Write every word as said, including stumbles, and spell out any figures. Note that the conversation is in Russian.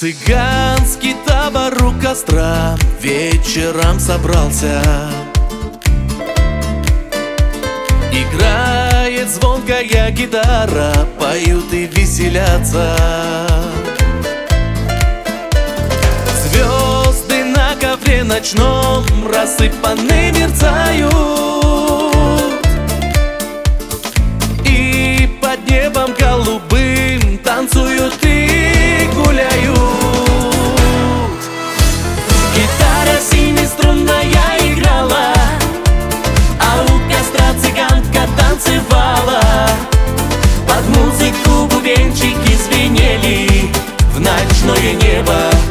Цыганский табор у костра вечером собрался. Играет звонкая гитара, поют и веселятся. Звезды на ковре ночном рассыпаны мерцают, и под небом голубым танцуют и гуляют. Гитара синеструнная играла, а у костра цыганка танцевала. Под музыку бубенчики звенели, в ночное небо